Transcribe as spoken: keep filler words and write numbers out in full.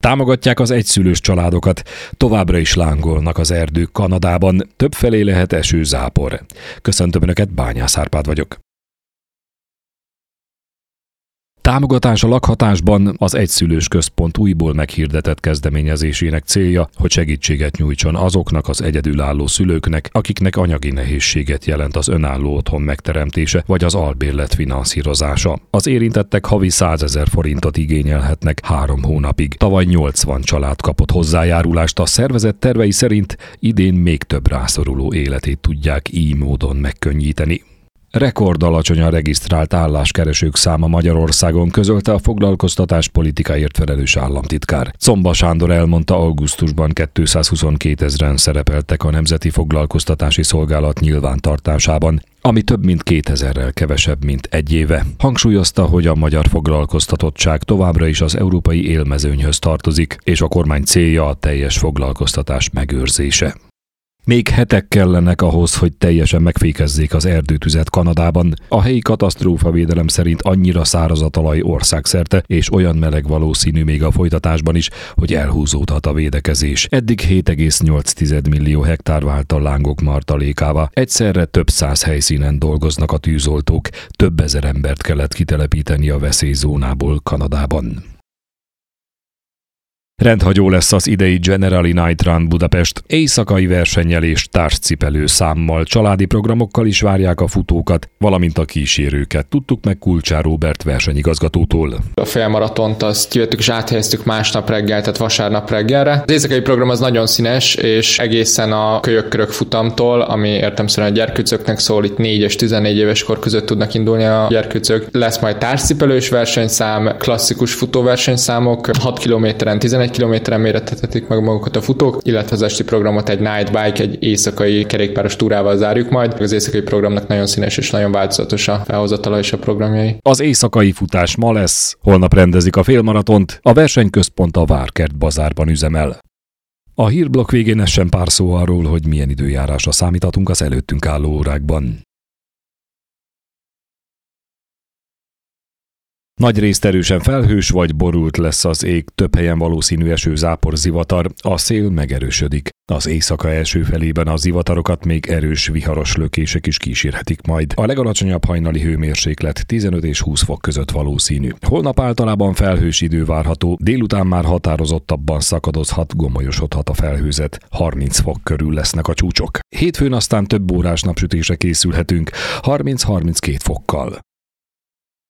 Támogatják az egyszülős családokat, továbbra is lángolnak az erdők Kanadában, többfelé lehet eső-zápor. Köszöntöm Önöket, Bányász Árpád vagyok. Támogatás a lakhatásban az Egyszülős Központ újból meghirdetett kezdeményezésének célja, hogy segítséget nyújtson azoknak az egyedülálló szülőknek, akiknek anyagi nehézséget jelent az önálló otthon megteremtése vagy az albérlet finanszírozása. Az érintettek havi százezer forintot igényelhetnek három hónapig. Tavaly nyolcvan család kapott hozzájárulást, a szervezet tervei szerint idén még több rászoruló életét tudják így módon megkönnyíteni. Rekordalacsony a regisztrált álláskeresők száma Magyarországon, közölte a foglalkoztatáspolitikáért felelős államtitkár. Czomba Sándor elmondta, augusztusban kétszázhuszonkétezren szerepeltek a Nemzeti Foglalkoztatási Szolgálat nyilvántartásában, ami több mint kétezerrel kevesebb, mint egy éve. Hangsúlyozta, hogy a magyar foglalkoztatottság továbbra is az európai élmezőnyhöz tartozik, és a kormány célja a teljes foglalkoztatás megőrzése. Még hetek kellenek ahhoz, hogy teljesen megfékezzék az erdőtüzet Kanadában. A helyi katasztrófavédelem szerint annyira száraz a talaj országszerte, és olyan meleg valószínű még a folytatásban is, hogy elhúzódhat a védekezés. Eddig hét egész nyolc millió hektár vált a lángok martalékává. Egyszerre több száz helyszínen dolgoznak a tűzoltók, több ezer embert kellett kitelepíteni a veszélyzónából Kanadában. Rendhagyó lesz az idei Generali Night Run Budapest. Éjszakai versennyel és társcipelő számmal, családi programokkal is várják a futókat, valamint a kísérőket. Tudtuk meg Kulcsár Róbert versenyigazgatótól. A félmaratont azt kivettük és áthelyeztük másnap reggel, tehát vasárnap reggelre. Az éjszakai program az nagyon színes, és egészen a kölyök-körök futamtól, ami értelemszerűen a gyerkőcöknek szól, itt négy és tizennégy éves kor között tudnak indulni a gyerkőcök. Lesz majd társcipelős versenyszám, klasszikus futóversenyszámok, hat kilométeren, tizenegy kilométeren mérettethetik meg magukat a futók, illetve az esti programot egy night bike, egy éjszakai kerékpáros túrával zárjuk majd. Az éjszakai programnak nagyon színes és nagyon változatos a felhozatala és a programjai. Az éjszakai futás ma lesz, holnap rendezik a félmaratont, a versenyközpont a Várkert bazárban üzemel. A hírblokk végén essen pár szó arról, hogy milyen időjárásra számíthatunk az előttünk álló órákban. Nagyrészt erősen felhős vagy borult lesz az ég, több helyen valószínű eső, zápor, zivatar, a szél megerősödik. Az éjszaka első felében a zivatarokat még erős viharos lökések is kísérhetik majd. A legalacsonyabb hajnali hőmérséklet tizenöt és húsz fok között valószínű. Holnap általában felhős idő várható, délután már határozottabban szakadozhat, gomolyosodhat a felhőzet, harminc fok körül lesznek a csúcsok. Hétfőn aztán több órás napsütésre készülhetünk, harminc-harminckét fokkal.